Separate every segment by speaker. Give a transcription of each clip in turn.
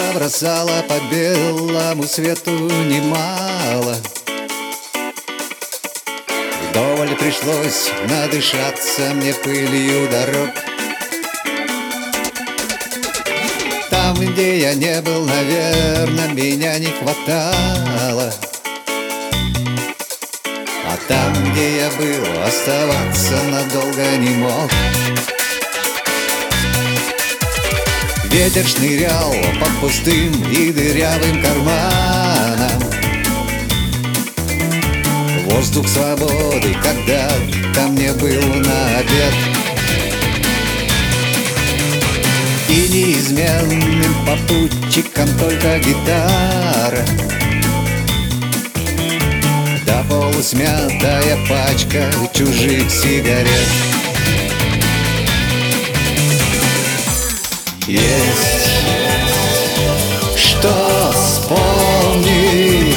Speaker 1: набросала по белому свету немало. Вдоволь пришлось надышаться мне пылью дорог. Там, где я не был, наверное, меня не хватало. А там, где я был, оставаться надолго не мог. Ветер шнырял по пустым и дырявым карманам. Воздух свободы когда-то мне был на обед. И неизменным попутчиком только гитара, да полусмятая пачка чужих сигарет. Есть что вспомнить,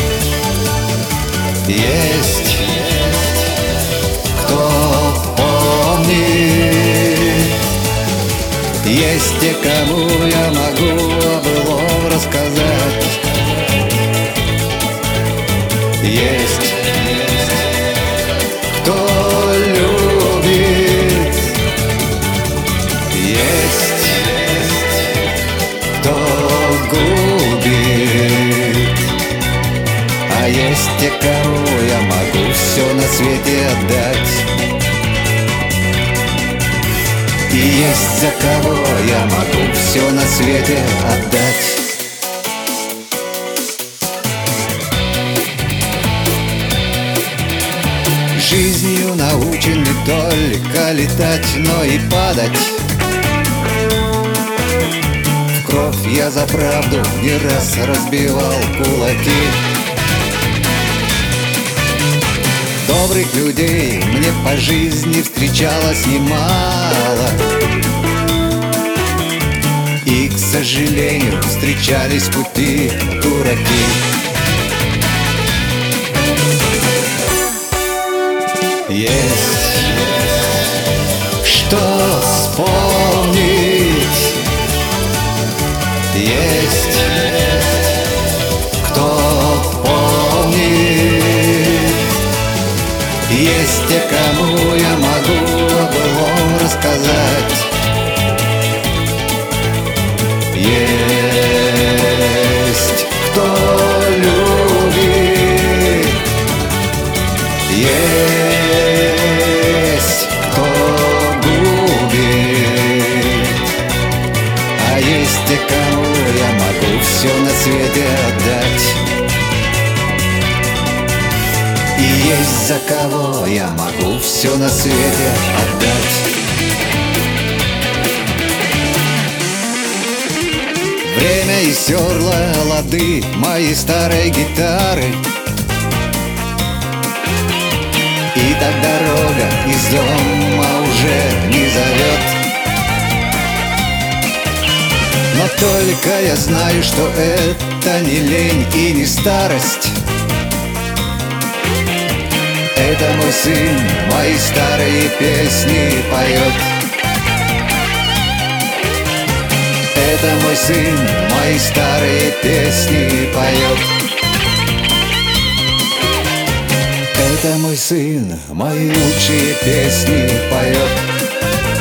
Speaker 1: есть кто помнит, есть те, кому я могу о былом рассказать. Есть кто любит, есть кто губит, а есть те, кому я могу все на свете отдать. И есть за кого я могу все на свете отдать. Жизнью научен не только летать, но и падать. В кровь я за правду не раз разбивал кулаки. Добрых людей мне по жизни встречалось немало, и, к сожалению, встречались пути дураки. Есть что вспомнить, есть кто помнит, есть те, кому я могу о былом рассказать. Есть кто любит, есть кто губит, а есть те, кому я могу все на свете отдать. И есть за кого я могу все на свете отдать. Время истерло лады моей старой гитары, и так дорога из дома уже не зовет. Но только я знаю, что это не лень и не старость. Это мой сын мои старые песни поет. Это мой сын мои старые песни поет. Это мой сын мои лучшие песни поет.